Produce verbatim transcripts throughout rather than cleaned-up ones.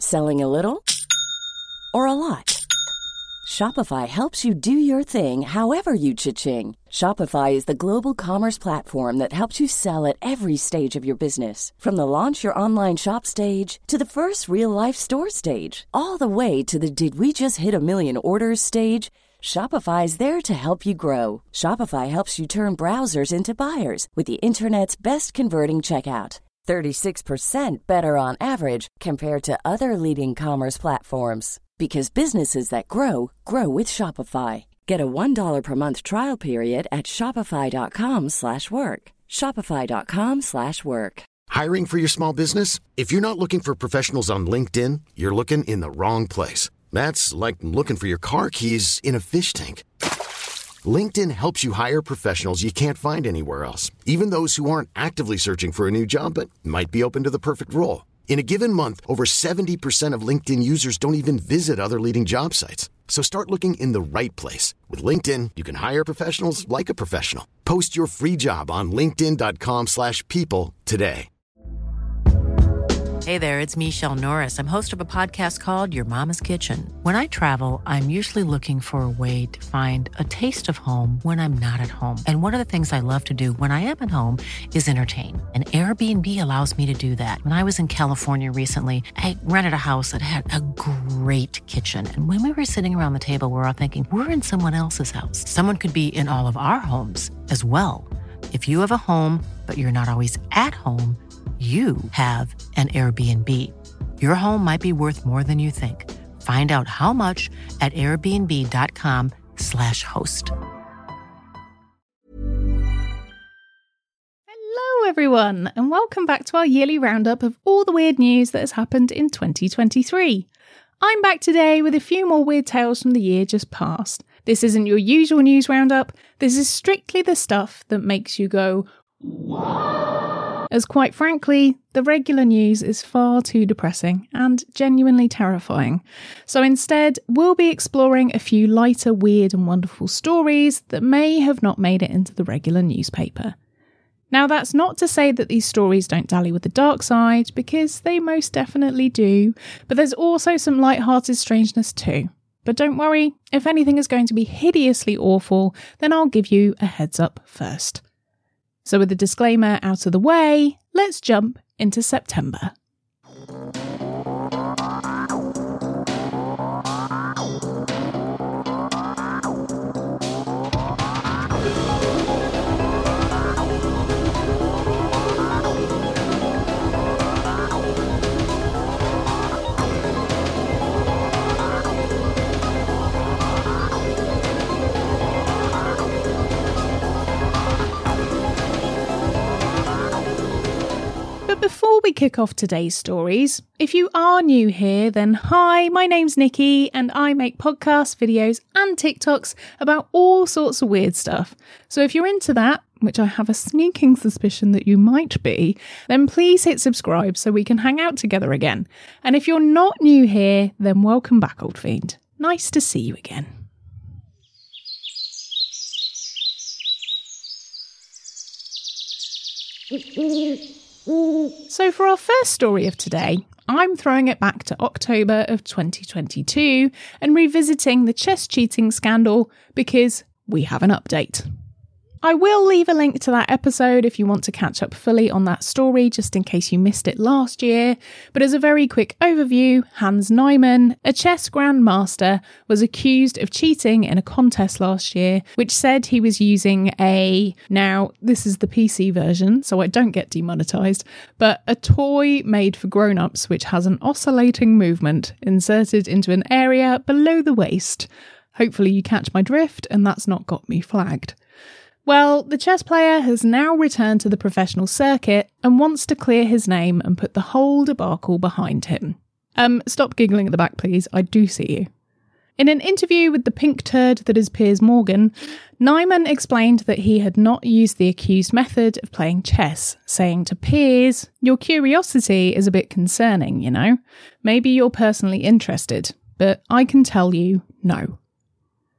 Selling a little or a lot? Shopify helps you do your thing however you cha-ching. Shopify is the global commerce platform that helps you sell at every stage of your business. From the launch your online shop stage to the first real-life store stage, all the way to the did we just hit a million orders stage. Shopify is there to help you grow. Shopify helps you turn browsers into buyers with the internet's best converting checkout. thirty-six percent better on average compared to other leading commerce platforms. Because businesses that grow, grow with Shopify. Get a one dollar per month trial period at shopify.com slash work. Shopify.com slash work. Hiring for your small business? If you're not looking for professionals on LinkedIn, you're looking in the wrong place. That's like looking for your car keys in a fish tank. LinkedIn helps you hire professionals you can't find anywhere else, even those who aren't actively searching for a new job but might be open to the perfect role. In a given month, over seventy percent of LinkedIn users don't even visit other leading job sites. So start looking in the right place. With LinkedIn, you can hire professionals like a professional. Post your free job on linkedin.com slash people today. Hey there, it's Michelle Norris. I'm host of a podcast called Your Mama's Kitchen. When I travel, I'm usually looking for a way to find a taste of home when I'm not at home. And one of the things I love to do when I am at home is entertain. And Airbnb allows me to do that. When I was in California recently, I rented a house that had a great kitchen. And when we were sitting around the table, we were all thinking, we're in someone else's house. Someone could be in all of our homes as well. If you have a home, but you're not always at home, you have an Airbnb. Your home might be worth more than you think. Find out how much at airbnb.com slash host. Hello, everyone, and welcome back to our yearly roundup of all the weird news that has happened in twenty twenty-three. I'm back today with a few more weird tales from the year just past. This isn't your usual news roundup. This is strictly the stuff that makes you go, what? As quite frankly, the regular news is far too depressing and genuinely terrifying. So instead, we'll be exploring a few lighter, weird and wonderful stories that may have not made it into the regular newspaper. Now, that's not to say that these stories don't dally with the dark side, because they most definitely do, but there's also some light-hearted strangeness too. But don't worry, if anything is going to be hideously awful, then I'll give you a heads up first. So with the disclaimer out of the way, let's jump into September. Before we kick off today's stories, if you are new here, then hi, my name's Nikki and I make podcasts, videos and TikToks about all sorts of weird stuff. So if you're into that, which I have a sneaking suspicion that you might be, then please hit subscribe so we can hang out together again. And if you're not new here, then welcome back, old fiend. Nice to see you again. So for our first story of today, I'm throwing it back to October of twenty twenty-two and revisiting the chess cheating scandal because we have an update. I will leave a link to that episode if you want to catch up fully on that story, just in case you missed it last year. But as a very quick overview, Hans Neumann, a chess grandmaster, was accused of cheating in a contest last year, which said he was using a, now this is the P C version, so I don't get demonetized, but a toy made for grown-ups which has an oscillating movement inserted into an area below the waist. Hopefully you catch my drift and that's not got me flagged. Well, the chess player has now returned to the professional circuit and wants to clear his name and put the whole debacle behind him. Um, stop giggling at the back, please. I do see you. In an interview with the pink turd that is Piers Morgan, Neumann explained that he had not used the accused method of playing chess, saying to Piers, "Your curiosity is a bit concerning, you know? Maybe you're personally interested, but I can tell you, no."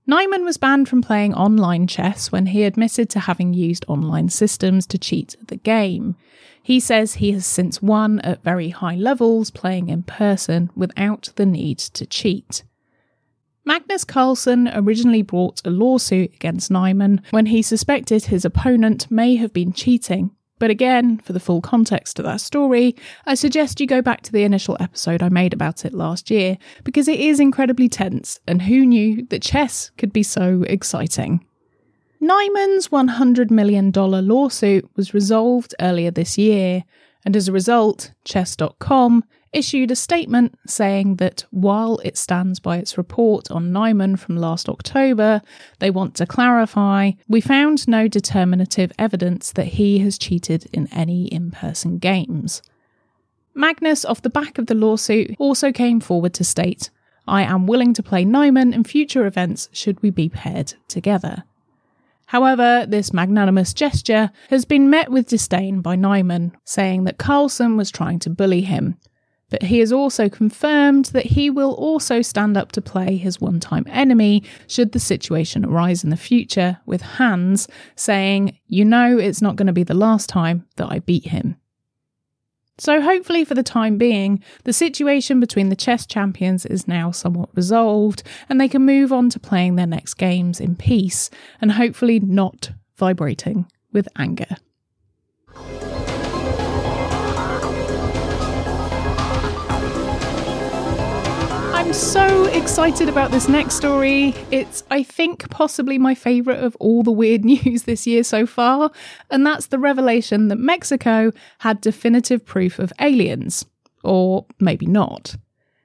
Nyman was banned from playing online chess when he admitted to having used online systems to cheat at the game. He says he has since won at very high levels playing in person without the need to cheat. Magnus Carlsen originally brought a lawsuit against Nyman when he suspected his opponent may have been cheating. But again, for the full context of that story, I suggest you go back to the initial episode I made about it last year, because it is incredibly tense, and who knew that chess could be so exciting? Nyman's one hundred million dollars lawsuit was resolved earlier this year, and as a result, chess dot com issued a statement saying that while it stands by its report on Nyman from last October, they want to clarify, we found no determinative evidence that he has cheated in any in-person games. Magnus, off the back of the lawsuit, also came forward to state, I am willing to play Nyman in future events should we be paired together. However, this magnanimous gesture has been met with disdain by Nyman, saying that Carlsen was trying to bully him. But he has also confirmed that he will also stand up to play his one-time enemy should the situation arise in the future, with Hans saying, you know it's not going to be the last time that I beat him. So hopefully for the time being, the situation between the chess champions is now somewhat resolved and they can move on to playing their next games in peace and hopefully not vibrating with anger. I'm so excited about this next story. It's, I think, possibly my favourite of all the weird news this year so far, and that's the revelation that Mexico had definitive proof of aliens. Or maybe not.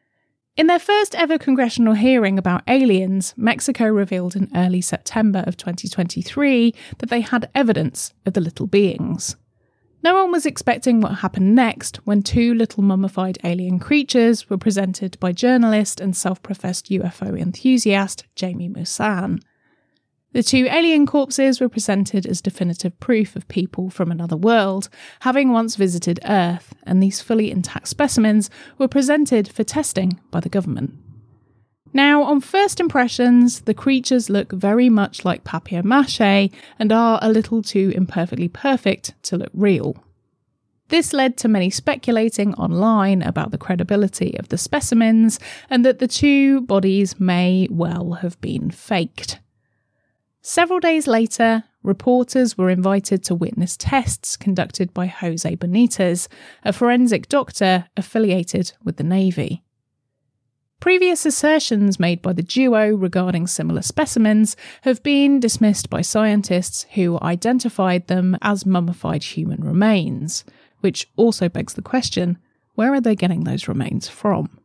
In their first ever congressional hearing about aliens, Mexico revealed in early September of twenty twenty-three that they had evidence of the little beings. No one was expecting what happened next when two little mummified alien creatures were presented by journalist and self-professed U F O enthusiast Jamie Maussan. The two alien corpses were presented as definitive proof of people from another world, having once visited Earth, and these fully intact specimens were presented for testing by the government. Now, on first impressions, the creatures look very much like papier-mâché and are a little too imperfectly perfect to look real. This led to many speculating online about the credibility of the specimens and that the two bodies may well have been faked. Several days later, reporters were invited to witness tests conducted by Jose Benitez, a forensic doctor affiliated with the Navy. Previous assertions made by the duo regarding similar specimens have been dismissed by scientists who identified them as mummified human remains, which also begs the question, where are they getting those remains from?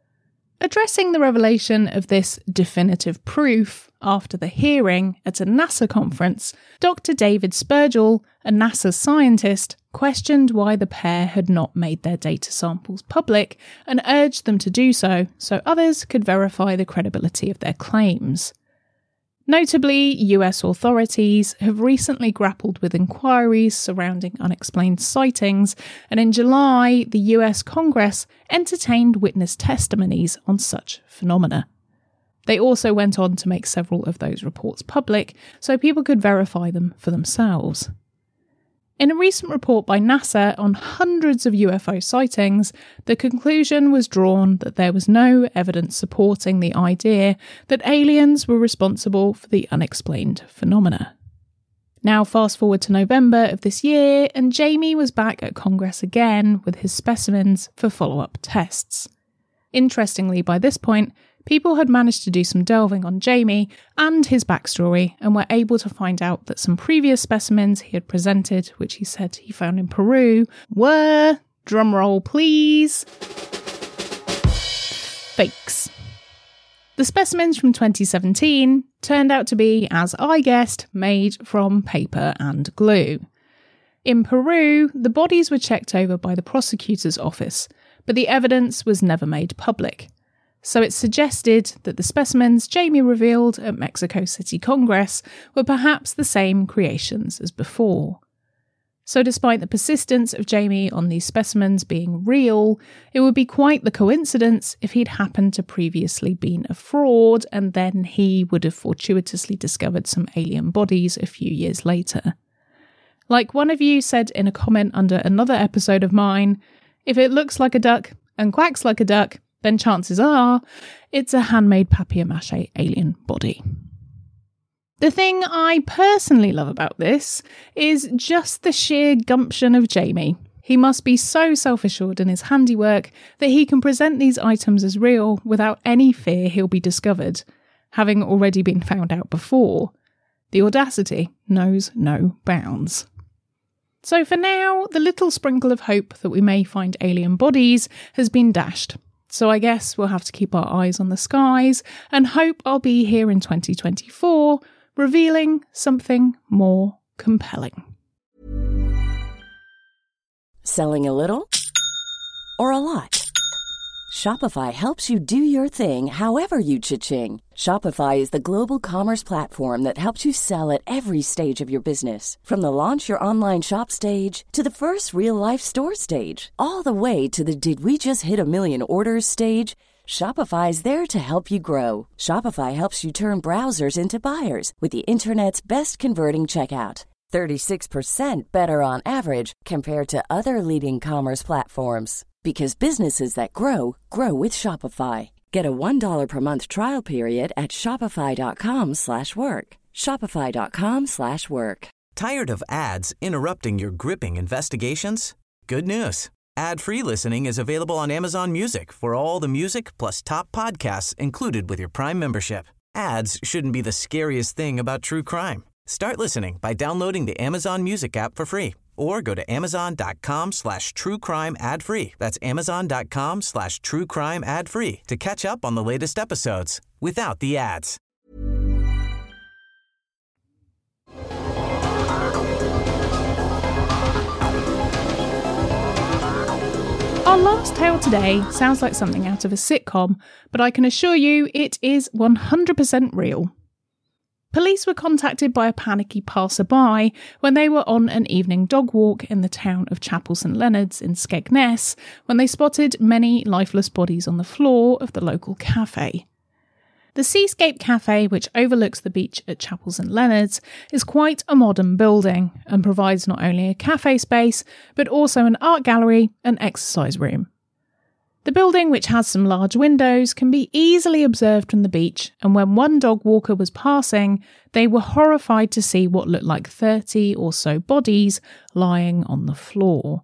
Addressing the revelation of this definitive proof after the hearing at a NASA conference, Doctor David Spergel, a NASA scientist, questioned why the pair had not made their data samples public and urged them to do so so others could verify the credibility of their claims. Notably, U S authorities have recently grappled with inquiries surrounding unexplained sightings, and in July, the U S Congress entertained witness testimonies on such phenomena. They also went on to make several of those reports public so people could verify them for themselves. In a recent report by NASA on hundreds of U F O sightings, the conclusion was drawn that there was no evidence supporting the idea that aliens were responsible for the unexplained phenomena. Now fast forward to November of this year, and Jamie was back at Congress again with his specimens for follow-up tests. Interestingly, by this point, people had managed to do some delving on Jamie and his backstory and were able to find out that some previous specimens he had presented, which he said he found in Peru, were, drumroll please, fakes. The specimens from twenty seventeen turned out to be, as I guessed, made from paper and glue. In Peru, the bodies were checked over by the prosecutor's office, but the evidence was never made public. So it's suggested that the specimens Jamie revealed at Mexico City Congress were perhaps the same creations as before. So despite the persistence of Jamie on these specimens being real, it would be quite the coincidence if he'd happened to previously been a fraud and then he would have fortuitously discovered some alien bodies a few years later. Like one of you said in a comment under another episode of mine, if it looks like a duck and quacks like a duck, then chances are it's a handmade papier-mâché alien body. The thing I personally love about this is just the sheer gumption of Jamie. He must be so self-assured in his handiwork that he can present these items as real without any fear he'll be discovered, having already been found out before. The audacity knows no bounds. So for now, the little sprinkle of hope that we may find alien bodies has been dashed. So I guess we'll have to keep our eyes on the skies and hope I'll be here in twenty twenty-four, revealing something more compelling. Selling a little or a lot? Shopify helps you do your thing however you cha-ching. Shopify is the global commerce platform that helps you sell at every stage of your business. From the launch your online shop stage to the first real-life store stage, all the way to the did we just hit a million orders stage. Shopify is there to help you grow. Shopify helps you turn browsers into buyers with the internet's best converting checkout. thirty-six percent better on average compared to other leading commerce platforms. Because businesses that grow, grow with Shopify. Get a one dollar per month trial period at shopify.com slash work. Shopify.com slash work. Tired of ads interrupting your gripping investigations? Good news. Ad-free listening is available on Amazon Music for all the music plus top podcasts included with your Prime membership. Ads shouldn't be the scariest thing about true crime. Start listening by downloading the Amazon Music app for free or go to amazon.com slash true crime ad free. That's amazon.com slash true crime ad free to catch up on the latest episodes without the ads. Our last tale today sounds like something out of a sitcom, but I can assure you it is one hundred percent real. Police were contacted by a panicky passerby when they were on an evening dog walk in the town of Chapel St Leonards in Skegness when they spotted many lifeless bodies on the floor of the local cafe. The Seascape Cafe, which overlooks the beach at Chapel St Leonards, is quite a modern building and provides not only a cafe space, but also an art gallery and exercise room. The building, which has some large windows, can be easily observed from the beach, and when one dog walker was passing, they were horrified to see what looked like thirty or so bodies lying on the floor.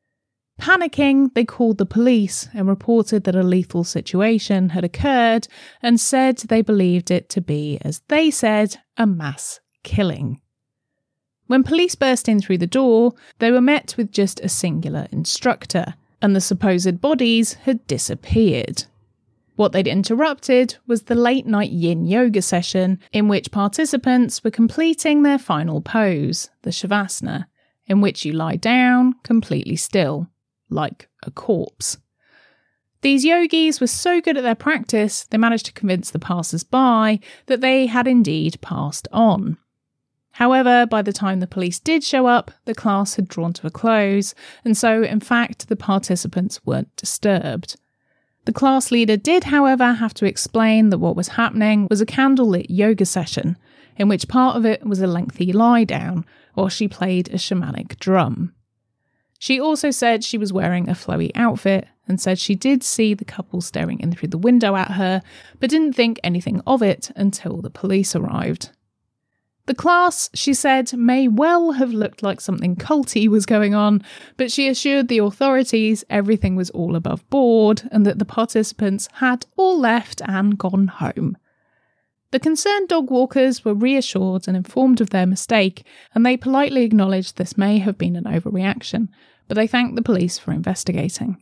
Panicking, they called the police and reported that a lethal situation had occurred and said they believed it to be, as they said, a mass killing. When police burst in through the door, they were met with just a singular instructor, and the supposed bodies had disappeared. What they'd interrupted was the late-night yin yoga session in which participants were completing their final pose, the Shavasana, in which you lie down completely still, like a corpse. These yogis were so good at their practice, they managed to convince the passers-by that they had indeed passed on. However, by the time the police did show up, the class had drawn to a close, and so, in fact, the participants weren't disturbed. The class leader did, however, have to explain that what was happening was a candlelit yoga session, in which part of it was a lengthy lie-down, while she played a shamanic drum. She also said she was wearing a flowy outfit, and said she did see the couple staring in through the window at her, but didn't think anything of it until the police arrived. The class, she said, may well have looked like something culty was going on, but she assured the authorities everything was all above board and that the participants had all left and gone home. The concerned dog walkers were reassured and informed of their mistake, and they politely acknowledged this may have been an overreaction, but they thanked the police for investigating.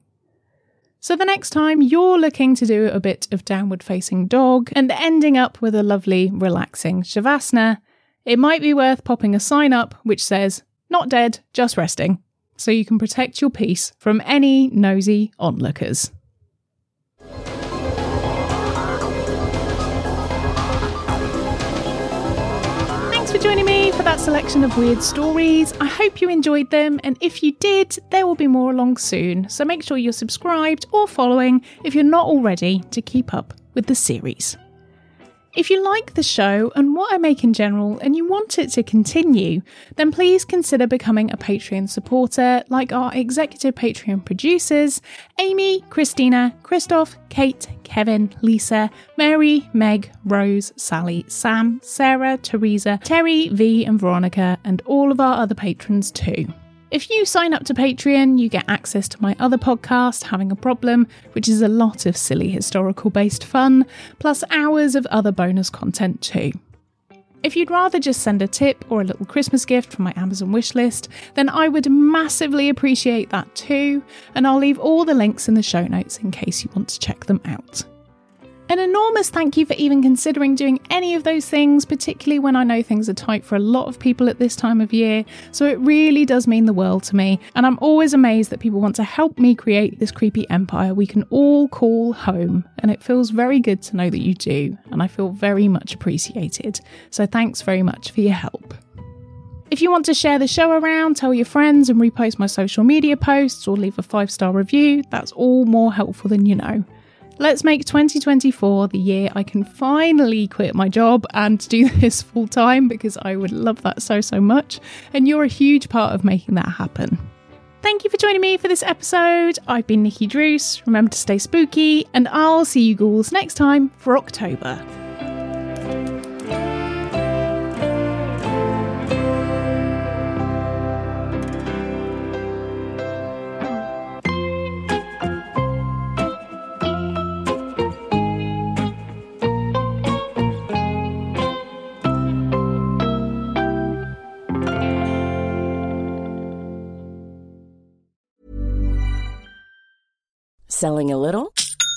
So the next time you're looking to do a bit of downward-facing dog and ending up with a lovely, relaxing Shavasana, it might be worth popping a sign up which says, "Not dead, just resting," so you can protect your peace from any nosy onlookers. Thanks for joining me for that selection of weird stories. I hope you enjoyed them, and if you did, there will be more along soon. So make sure you're subscribed or following if you're not already to keep up with the series. If you like the show and what I make in general and you want it to continue, then please consider becoming a Patreon supporter like our executive Patreon producers, Amy, Christina, Christoph, Kate, Kevin, Lisa, Mary, Meg, Rose, Sally, Sam, Sarah, Teresa, Terry, V and Veronica, and all of our other patrons too. If you sign up to Patreon, you get access to my other podcast, Having a Problem, which is a lot of silly historical-based fun, plus hours of other bonus content too. If you'd rather just send a tip or a little Christmas gift from my Amazon wishlist, then I would massively appreciate that too, and I'll leave all the links in the show notes in case you want to check them out. An enormous thank you for even considering doing any of those things, particularly when I know things are tight for a lot of people at this time of year, so it really does mean the world to me, and I'm always amazed that people want to help me create this creepy empire we can all call home, and it feels very good to know that you do, and I feel very much appreciated, so thanks very much for your help. If you want to share the show around, tell your friends and repost my social media posts or leave a five-star review, that's all more helpful than you know. Let's make twenty twenty-four the year I can finally quit my job and do this full time, because I would love that so, so much. And you're a huge part of making that happen. Thank you for joining me for this episode. I've been Nikki Druce. Remember to stay spooky, and I'll see you ghouls next time for October. Selling a little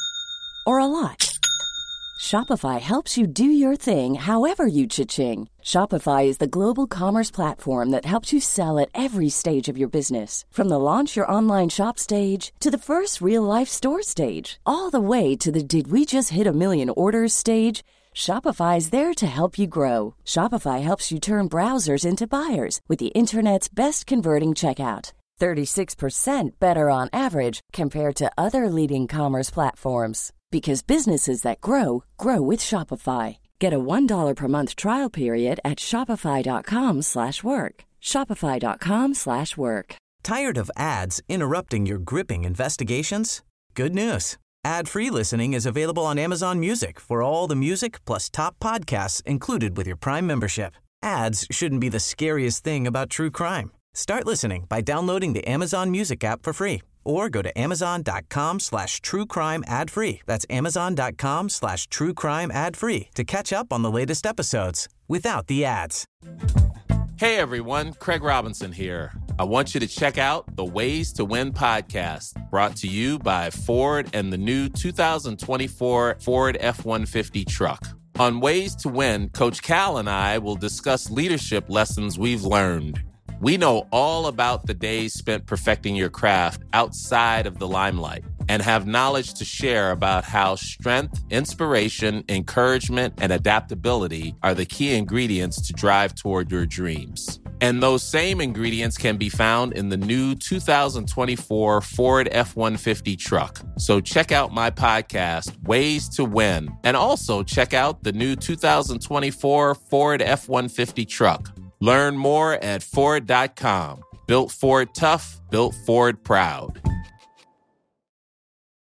or a lot? Shopify helps you do your thing however you cha-ching. Shopify is the global commerce platform that helps you sell at every stage of your business. From the launch your online shop stage to the first real-life store stage, all the way to the did we just hit a million orders stage. Shopify is there to help you grow. Shopify helps you turn browsers into buyers with the internet's best converting checkout. thirty-six percent better on average compared to other leading commerce platforms. Because businesses that grow, grow with Shopify. Get a one dollar per month trial period at shopify.com slash work. Shopify.com slash work. Tired of ads interrupting your gripping investigations? Good news. Ad-free listening is available on Amazon Music for all the music plus top podcasts included with your Prime membership. Ads shouldn't be the scariest thing about true crime. Start listening by downloading the Amazon Music app for free or go to amazon.com slash true crime ad free. That's amazon.com slash true crime ad free to catch up on the latest episodes without the ads. Hey everyone, Craig Robinson here. I want you to check out the Ways to Win podcast, brought to you by Ford and the new two thousand twenty-four Ford F one fifty truck. On Ways to Win, Coach Cal and I will discuss leadership lessons we've learned. We know all about the days spent perfecting your craft outside of the limelight and have knowledge to share about how strength, inspiration, encouragement, and adaptability are the key ingredients to drive toward your dreams. And those same ingredients can be found in the new two thousand twenty-four Ford F one fifty truck. So check out my podcast, Ways to Win, and also check out the new two thousand twenty-four Ford F one fifty truck. Learn more at Ford dot com. Built Ford tough, built Ford proud.